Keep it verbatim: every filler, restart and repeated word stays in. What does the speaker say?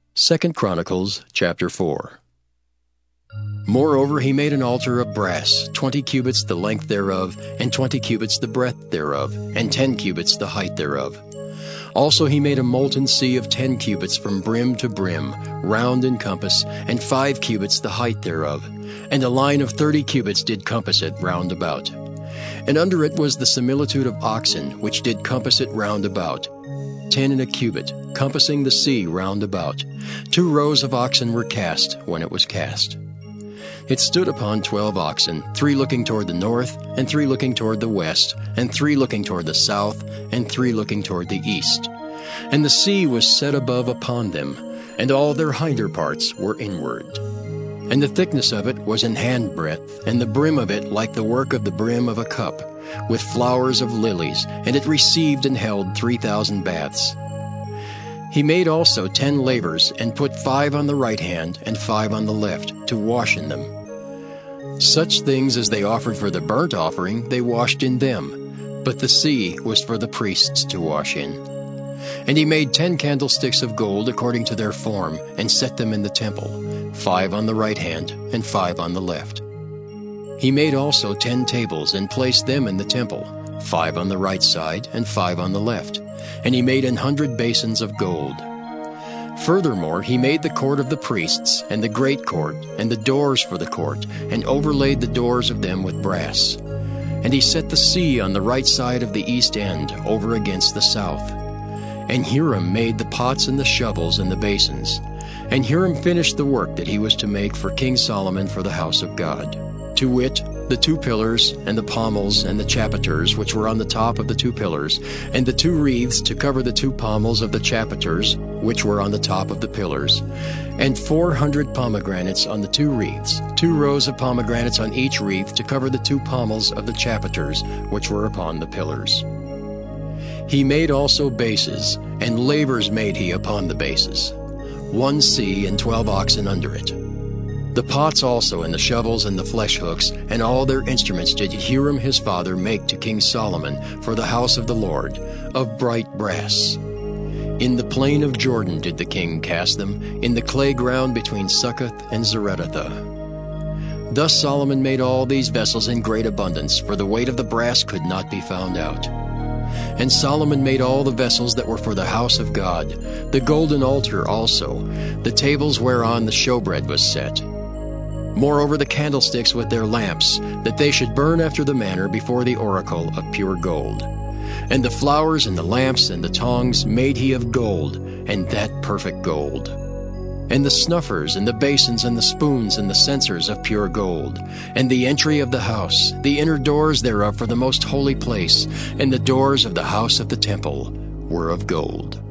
Second Chronicles chapter four. Moreover he made an altar of brass, twenty cubits the length thereof, and twenty cubits the breadth thereof, and ten cubits the height thereof. Also he made a molten sea of ten cubits from brim to brim, round in compass, and five cubits the height thereof. And a line of thirty cubits did compass it round about. And under it was the similitude of oxen, which did compass it round about, ten in a cubit, compassing the sea round about. Two rows of oxen were cast when it was cast. It stood upon twelve oxen, three looking toward the north, and three looking toward the west, and three looking toward the south, and three looking toward the east. And the sea was set above upon them, and all their hinder parts were inward. And the thickness of it was an handbreadth, and the brim of it like the work of the brim of a cup, with flowers of lilies, and it received and held three thousand baths. He made also ten lavers, and put five on the right hand and five on the left, to wash in them. Such things as they offered for the burnt offering they washed in them, but the sea was for the priests to wash in. And he made ten candlesticks of gold according to their form, and set them in the temple, five on the right hand and five on the left. He made also ten tables, and placed them in the temple, five on the right side and five on the left. And he made an hundred basins of gold. Furthermore, he made the court of the priests, and the great court, and the doors for the court, and overlaid the doors of them with brass. And he set the sea on the right side of the east end, over against the south. And Hiram made the pots and the shovels and the basins. And Hiram finished the work that he was to make for King Solomon for the house of God, to wit, the two pillars, and the pommels, and the chapiters, which were on the top of the two pillars, and the two wreaths to cover the two pommels of the chapiters, which were on the top of the pillars, and four hundred pomegranates on the two wreaths, two rows of pomegranates on each wreath to cover the two pommels of the chapiters, which were upon the pillars. He made also bases, and lavers made he upon the bases, one sea and twelve oxen under it. The pots also, and the shovels, and the flesh hooks, and all their instruments did Hiram his father make to King Solomon for the house of the Lord, of bright brass. In the plain of Jordan did the king cast them, in the clay ground between Succoth and Zeredath. Thus Solomon made all these vessels in great abundance, for the weight of the brass could not be found out. And Solomon made all the vessels that were for the house of God, the golden altar also, the tables whereon the showbread was set. Moreover the candlesticks with their lamps, that they should burn after the manner before the oracle of pure gold. And the flowers and the lamps and the tongs made he of gold, and that perfect gold. And the snuffers and the basins and the spoons and the censers of pure gold. And the entry of the house, the inner doors thereof for the most holy place, and the doors of the house of the temple were of gold.